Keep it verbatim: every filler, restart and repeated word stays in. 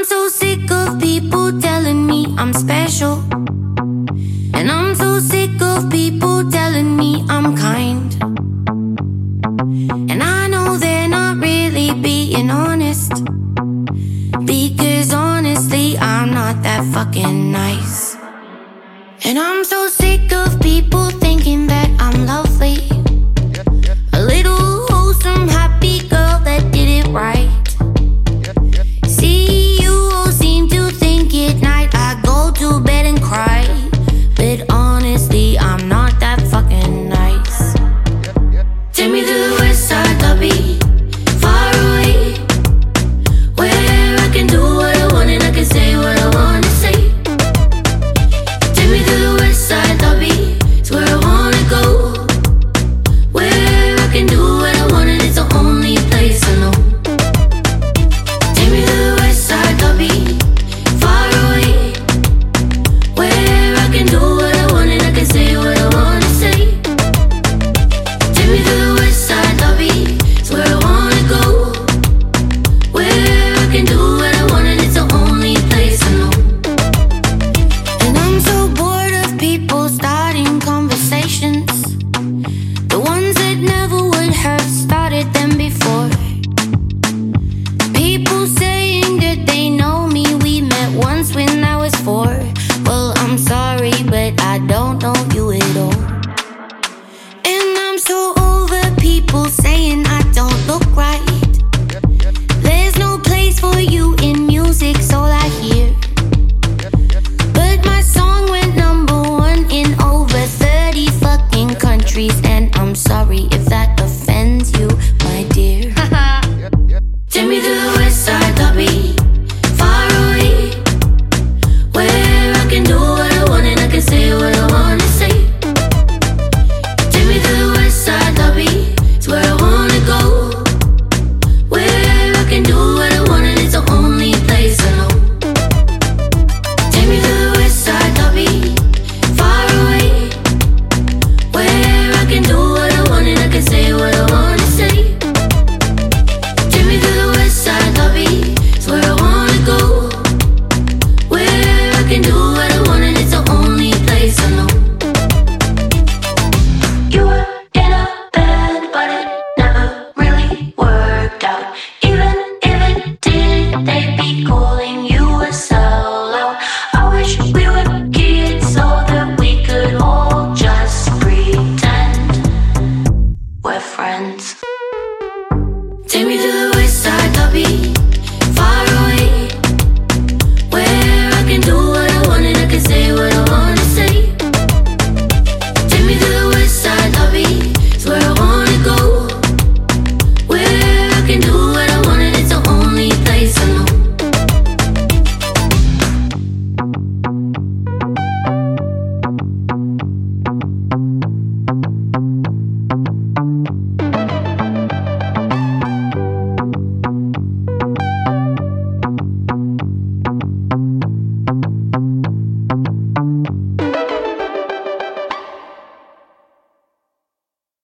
so sick of people telling me I'm special. And I'm so sick of people telling me I'm kind. And I know they're not really being honest, because honestly I'm not that fucking nice. And I'm so sick